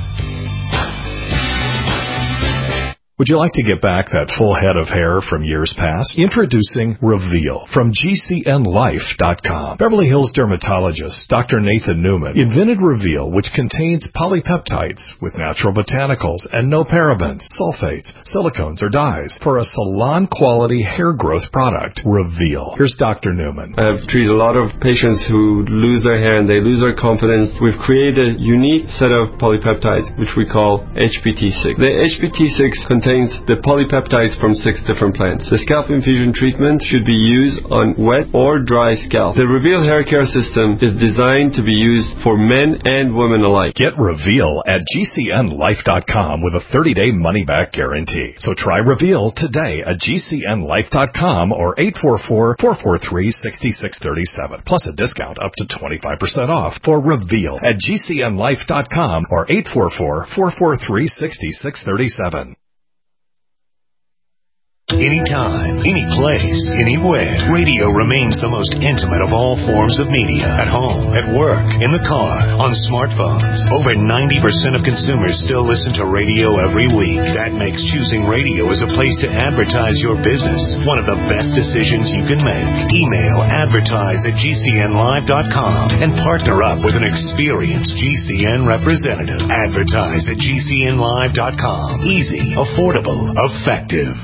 Would you like to get back that full head of hair from years past? Introducing Reveal from G C N Life dot com. Beverly Hills dermatologist Doctor Nathan Newman invented Reveal, which contains polypeptides with natural botanicals and no parabens, sulfates, silicones, or dyes for a salon-quality hair growth product. Reveal. Here's Doctor Newman. I've treated a lot of patients who lose their hair and they lose their confidence. We've created a unique set of polypeptides, which we call H P T six. The H P T six contains the polypeptides from six different plants. The scalp infusion treatment should be used on wet or dry scalp. The Reveal hair care system is designed to be used for men and women alike. Get Reveal at G C N Life dot com with a thirty-day money-back guarantee. So try Reveal today at G C N Life dot com or eight four four, four four three, six six three seven, plus a discount up to twenty-five percent off for Reveal at G C N Life dot com or eight four four, four four three, six six three seven. Anytime, any place, anywhere, radio remains the most intimate of all forms of media. At home, at work, in the car, on smartphones. Over ninety percent of consumers still listen to radio every week. That makes choosing radio as a place to advertise your business one of the best decisions you can make. Email advertise at G C N live dot com and partner up with an experienced G C N representative. Advertise at G C N live dot com. Easy, affordable, effective.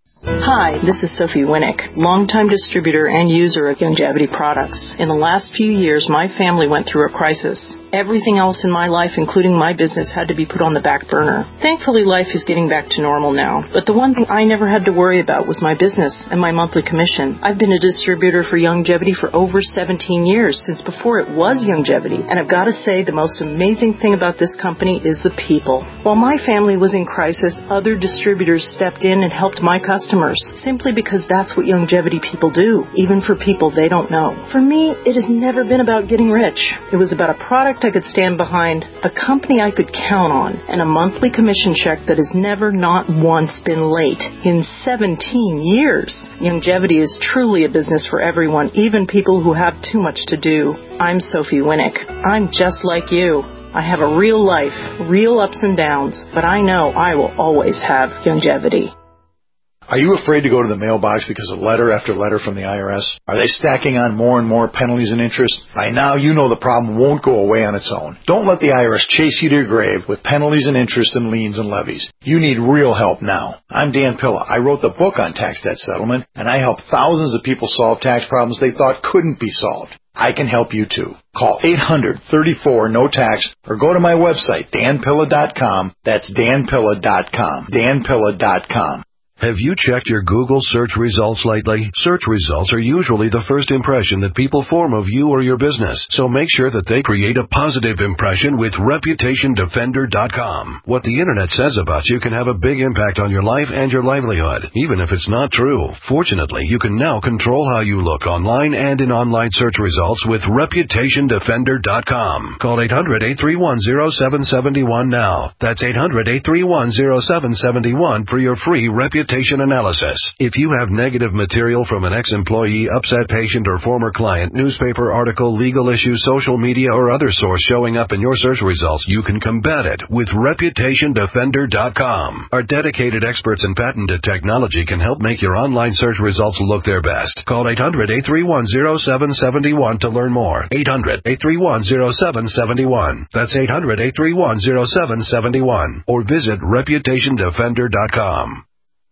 Hi, this is Sophie Winnick, longtime distributor and user of Youngevity products. In the last few years, my family went through a crisis. Everything else in my life, including my business, had to be put on the back burner. Thankfully, life is getting back to normal now. But the one thing I never had to worry about was my business and my monthly commission. I've been a distributor for Youngevity for over seventeen years, since before it was Youngevity. And I've got to say, the most amazing thing about this company is the people. While my family was in crisis, other distributors stepped in and helped my customers, simply because that's what Youngevity people do, even for people they don't know. For me, it has never been about getting rich. It was about a product I could stand behind, a company I could count on, and a monthly commission check that has never, not once, been late in seventeen years. Youngevity is truly a business for everyone, even people who have too much to do. I'm Sophie Winnick. I'm just like you. I have a real life, real ups and downs, but I know I will always have Youngevity. Are you afraid to go to the mailbox because of letter after letter from the I R S? Are they stacking on more and more penalties and interest? By now, you know the problem won't go away on its own. Don't let the I R S chase you to your grave with penalties and interest and liens and levies. You need real help now. I'm Dan Pilla. I wrote the book on tax debt settlement, and I help thousands of people solve tax problems they thought couldn't be solved. I can help you too. Call eight hundred, thirty-four, no tax or go to my website, dan pilla dot com. That's dan pilla dot com. dan pilla dot com. Have you checked your Google search results lately? Search results are usually the first impression that people form of you or your business, so make sure that they create a positive impression with reputation defender dot com. What the internet says about you can have a big impact on your life and your livelihood, even if it's not true. Fortunately, you can now control how you look online and in online search results with reputation defender dot com. Call eight hundred, eight three one, zero seven seven one now. That's eight hundred, eight three one, zero seven seven one for your free reputation analysis. If you have negative material from an ex-employee, upset patient, or former client, newspaper article, legal issue, social media, or other source showing up in your search results, you can combat it with reputation defender dot com. Our dedicated experts in patented technology can help make your online search results look their best. Call eight hundred, eight three one, zero seven seven one to learn more. eight hundred, eight three one, zero seven seven one. That's eight hundred, eight three one, zero seven seven one. Or visit reputation defender dot com.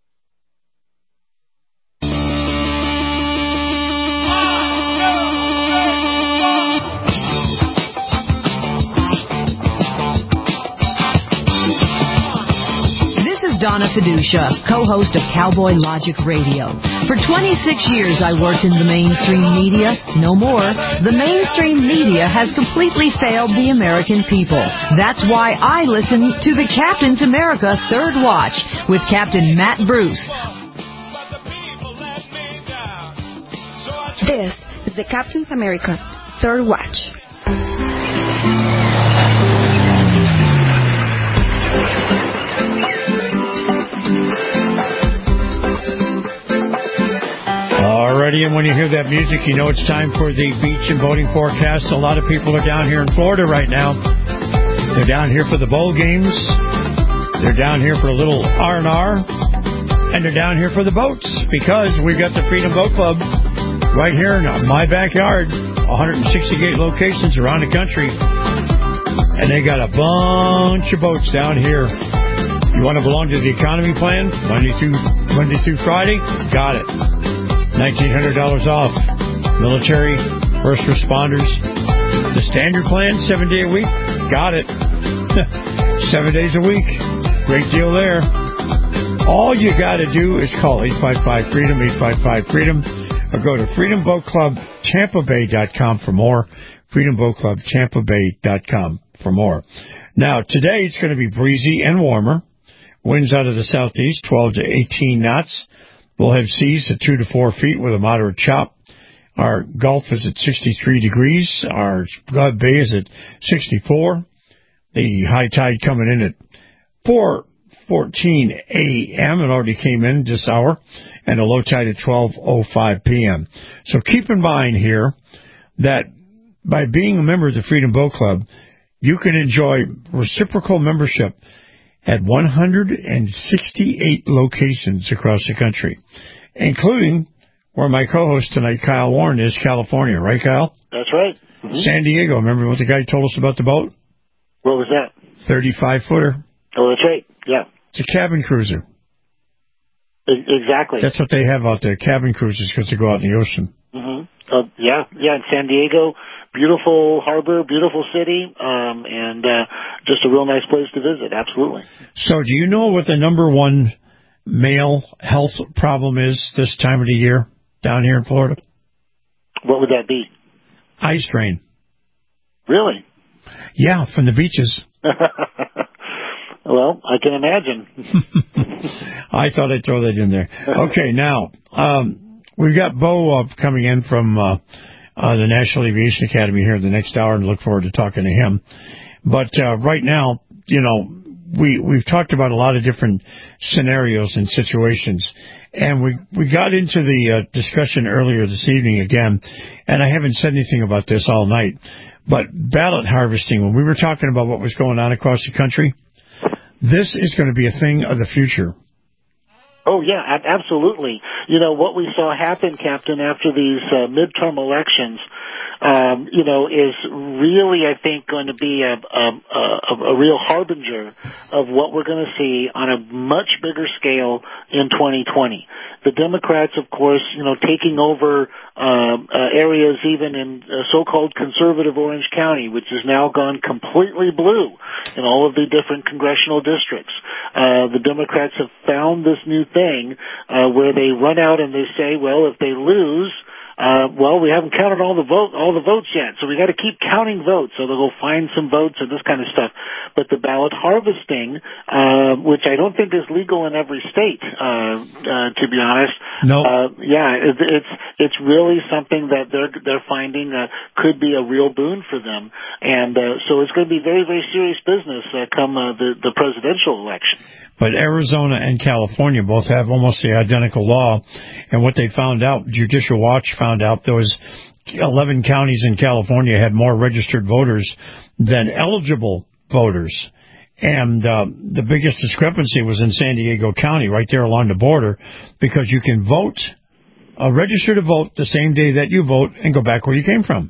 Donna Fiducia, co-host of Cowboy Logic Radio. For twenty-six years, I worked in the mainstream media. No more. The mainstream media has completely failed the American people. That's why I listen to the Captain's America Third Watch with Captain Matt Bruce. This is the Captain's America Third Watch. Alrighty, and when you hear that music, you know it's time for the beach and boating forecast. A lot of people are down here in Florida right now. They're down here for the bowl games. They're down here for a little R and R. And they're down here for the boats because we've got the Freedom Boat Club right here in my backyard. one hundred sixty-eight locations around the country. And they got a bunch of boats down here. You want to belong to the economy plan? Monday through Monday through Friday? Got it. nineteen hundred dollars off. Military, first responders. The standard plan, seven day a week. Got it. Seven days a week. Great deal there. All you got to do is call eight five five freedom, eight five five freedom, or go to freedom boat club tampa bay dot com for more. freedom boat club tampa bay dot com for more. Now, today it's going to be breezy and warmer. Winds out of the southeast, twelve to eighteen knots. We'll have seas at two to four feet with a moderate chop. Our Gulf is at sixty-three degrees. Our God Bay is at sixty-four. The high tide coming in at four fourteen a.m. It already came in this hour, and a low tide at twelve oh five p.m. So keep in mind here that by being a member of the Freedom Boat Club, you can enjoy reciprocal membership at one hundred sixty-eight locations across the country, including where my co-host tonight, Kyle Warren, is, California. Right, Kyle? That's right. Mm-hmm. San Diego. Remember what the guy told us about the boat? What was that? thirty-five footer. Oh, that's right. Yeah. It's a cabin cruiser. E- exactly. That's what they have out there, cabin cruisers, because they go out in the ocean. Mm-hmm. Uh, yeah, yeah, in San Diego. Beautiful harbor, beautiful city, um, and uh, just a real nice place to visit, absolutely. So do you know what the number one male health problem is this time of the year down here in Florida? What would that be? Eye strain. Really? Yeah, from the beaches. Well, I can imagine. I thought I'd throw that in there. Okay, now, um, we've got Bo uh, coming in from uh, uh, the National Aviation Academy here in the next hour, and look forward to talking to him. But uh, right now, you know, we, we've talked about a lot of different scenarios and situations, and we, we got into the uh, discussion earlier this evening again, and I haven't said anything about this all night, but ballot harvesting, when we were talking about what was going on across the country, this is going to be a thing of the future. Oh, yeah, absolutely. You know, what we saw happen, Captain, after these uh, midterm elections, um, you know, is really, I think, going to be a, a, a, a real harbinger of what we're going to see on a much bigger scale in twenty twenty. The Democrats, of course, you know, taking over uh, uh, areas even in uh, so-called conservative Orange County, which has now gone completely blue in all of the different congressional districts. Uh, the Democrats have found this new thing uh, where they run out and they say, well, if they lose, Uh, well, we haven't counted all the vote, all the votes yet, so we got to keep counting votes. So they'll go find some votes and this kind of stuff. But the ballot harvesting, uh, which I don't think is legal in every state, uh, uh, to be honest. No. Uh, yeah, it, it's it's really something that they're they're finding uh, could be a real boon for them, and uh, so it's going to be very very serious business uh, come uh, the the presidential election. But Arizona and California both have almost the identical law. And what they found out, Judicial Watch found out there was eleven counties in California had more registered voters than eligible voters. And uh, the biggest discrepancy was in San Diego County, right there along the border, because you can vote, uh, register to vote the same day that you vote and go back where you came from.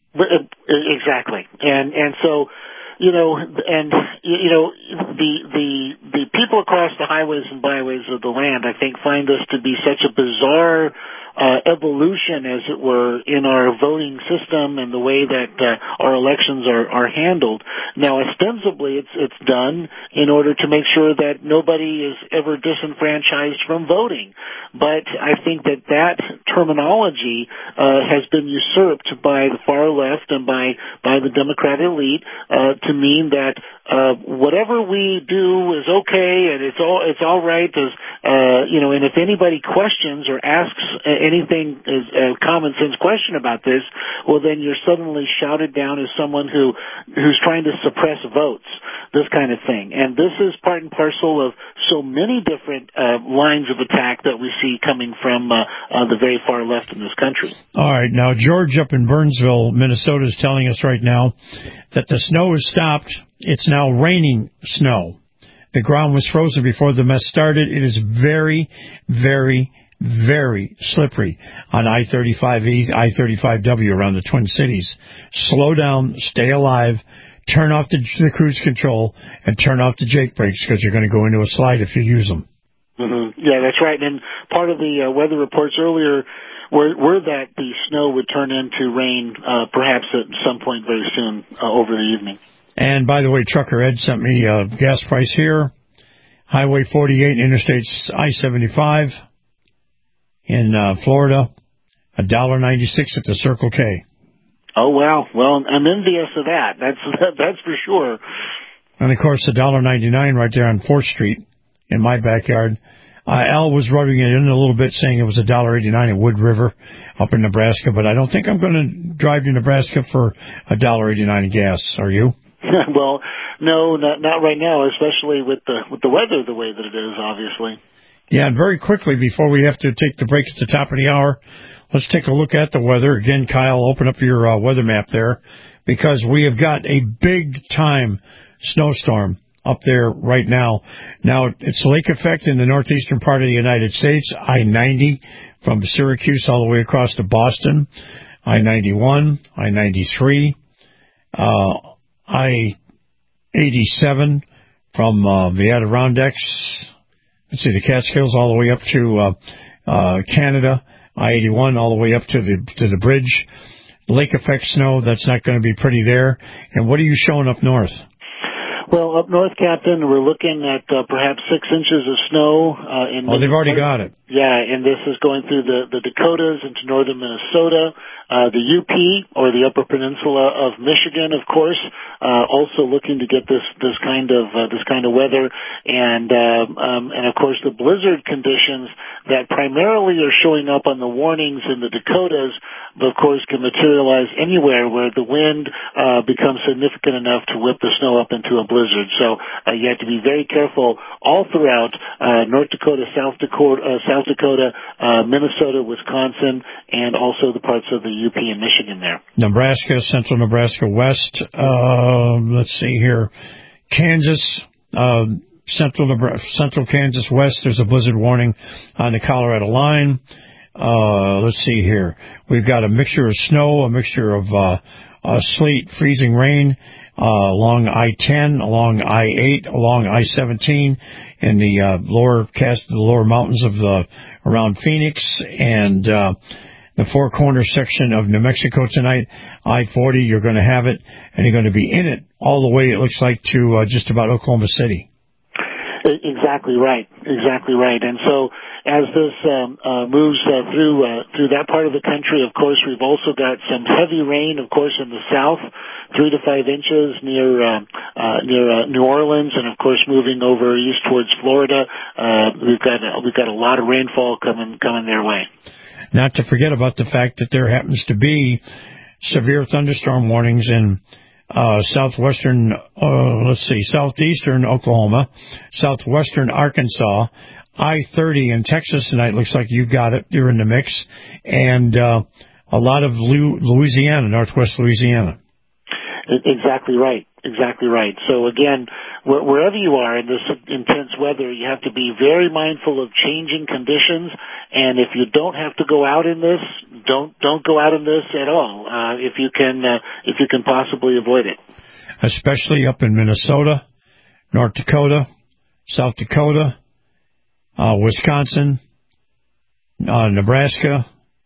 Exactly. And, and so... You know, and, you know, the, the, the people across the highways and byways of the land, I think, find this to be such a bizarre, uh, evolution, as it were, in our voting system and the way that, uh, our elections are, are handled. Now, ostensibly, it's, it's done in order to make sure that nobody is ever disenfranchised from voting. But I think that that terminology, uh, has been usurped by the far left and by, by the Democrat elite, uh, to mean that uh whatever we do is okay and it's all it's all right, as uh you know, and if anybody questions or asks anything as a common sense question about this, well then you're suddenly shouted down as someone who who's trying to suppress votes, this kind of thing. And this is part and parcel of so many different uh lines of attack that we see coming from uh, uh the very far left in this country. All right, now George up in Burnsville, Minnesota is telling us right now that the snow is stopped. It's now raining snow. The ground was frozen before the mess started. It is very, very, very slippery on I thirty-five E, I thirty-five W around the Twin Cities. Slow down, stay alive, turn off the, the cruise control, and turn off the Jake brakes because you're going to go into a slide if you use them. Mm-hmm. Yeah, that's right. And part of the uh, weather reports earlier were, were that the snow would turn into rain uh, perhaps at some point very soon uh, over the evening. And by the way, Trucker Ed sent me a gas price here. Highway forty-eight, Interstate I seventy-five in uh, Florida, one dollar ninety-six at the Circle K. Oh, wow. Well, I'm envious of that. That's that's for sure. And, of course, one dollar ninety-nine right there on fourth Street in my backyard. Uh, Al was rubbing it in a little bit, saying it was one dollar eighty-nine at Wood River up in Nebraska, but I don't think I'm going to drive to Nebraska for one dollar eighty-nine in gas. Are you? Well, No, not not right now, especially with the with the weather the way that it is, obviously. Yeah, and very quickly before we have to take the break at the top of the hour, let's take a look at the weather. Again, Kyle, open up your uh, weather map there, because we have got a big-time snowstorm up there right now. Now, it's lake effect in the northeastern part of the United States, I ninety from Syracuse all the way across to Boston, I ninety-one, I ninety-three, uh, I eighty-seven from uh, the Adirondacks, let's see, the Catskills all the way up to uh, uh, Canada, I eighty-one all the way up to the to the bridge. Lake effect snow, that's not going to be pretty there. And what are you showing up north? Well, up north, Captain, we're looking at uh, perhaps six inches of snow. Uh, in oh, they've already got it. Yeah, and this is going through the, the Dakotas into northern Minnesota, uh, the U P, or the Upper Peninsula of Michigan, of course, uh, also looking to get this, this kind of, uh, this kind of weather. And, uh, um, and of course the blizzard conditions that primarily are showing up on the warnings in the Dakotas, but of course can materialize anywhere where the wind, uh, becomes significant enough to whip the snow up into a blizzard. So, uh, you have to be very careful all throughout, uh, North Dakota, South Dakota, uh, South Dakota, uh, Minnesota, Wisconsin, and also the parts of the U P and Michigan there. Nebraska, central Nebraska west, uh, let's see here, Kansas, uh, central Nebraska, central Kansas west, there's a blizzard warning on the Colorado line. Uh, let's see here, we've got a mixture of snow, a mixture of, uh, uh sleet, freezing rain, uh, along I ten, along I eight, along I seventeen, in the, uh, lower cast, the lower mountains of the, around Phoenix, and, uh, the Four Corners section of New Mexico tonight, I forty, you're going to have it, and you're going to be in it all the way, it looks like, to uh, just about Oklahoma City. Exactly right. Exactly right. And so as this um, uh, moves uh, through uh, through that part of the country, of course, we've also got some heavy rain, of course, in the south, three to five inches near uh, uh, near uh, New Orleans, and of course, moving over east towards Florida. Uh, we've got uh, we've got a lot of rainfall coming coming their way. Not to forget about the fact that there happens to be severe thunderstorm warnings in uh, southwestern, uh, let's see, southeastern Oklahoma, southwestern Arkansas, I thirty in Texas tonight. Looks like you got it. You're in the mix. And uh, a lot of Louisiana, northwest Louisiana. Exactly right. Exactly right. So again, wh- wherever you are in this intense weather, you have to be very mindful of changing conditions. And if you don't have to go out in this, don't don't go out in this at all. Uh, if you can, uh, if you can possibly avoid it. Especially up in Minnesota, North Dakota, South Dakota, uh, Wisconsin, uh, Nebraska,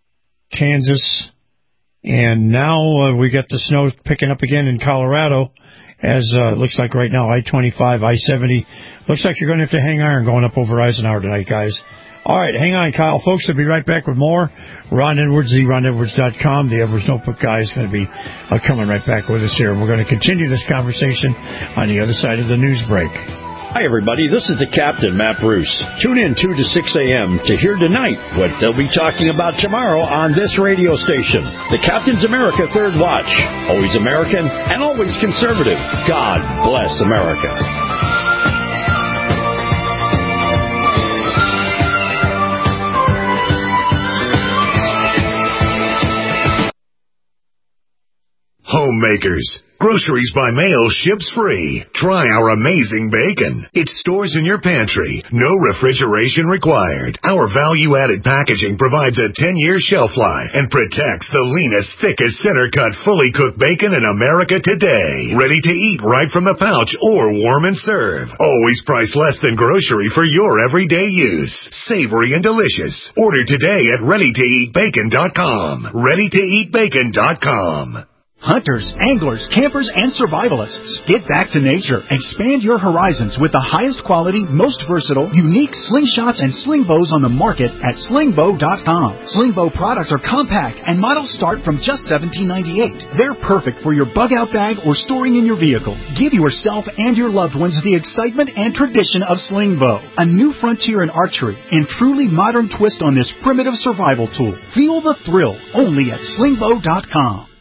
Kansas. And now uh, we got the snow picking up again in Colorado, as uh, it looks like right now, I twenty-five, I seventy. Looks like you're going to have to hang iron going up over Eisenhower tonight, guys. All right, hang on, Kyle. Folks, we'll be right back with more. Ron Edwards, the ron edwards dot com. The Edwards Notebook guy is going to be uh, coming right back with us here. We're going to continue this conversation on the other side of the news break. Hi, everybody. This is the Captain, Matt Bruce. Tune in two to six a.m. to hear tonight what they'll be talking about tomorrow on this radio station. The Captain's America Third Watch. Always American and always conservative. God bless America. Homemakers. Groceries by mail ships free. Try our amazing bacon. It stores in your pantry. No refrigeration required. Our value-added packaging provides a ten-year shelf life and protects the leanest, thickest, center-cut, fully cooked bacon in America today. Ready to eat right from the pouch or warm and serve. Always priced less than grocery for your everyday use. Savory and delicious. Order today at ready to eat bacon dot com. ready to eat bacon dot com. Hunters, anglers, campers, and survivalists. Get back to nature. Expand your horizons with the highest quality, most versatile, unique slingshots and sling bows on the market at sling bow dot com. Sling bow products are compact and models start from just seventeen ninety-eight. They're perfect for your bug-out bag or storing in your vehicle. Give yourself and your loved ones the excitement and tradition of sling bow. A new frontier in archery and truly modern twist on this primitive survival tool. Feel the thrill only at sling bow dot com.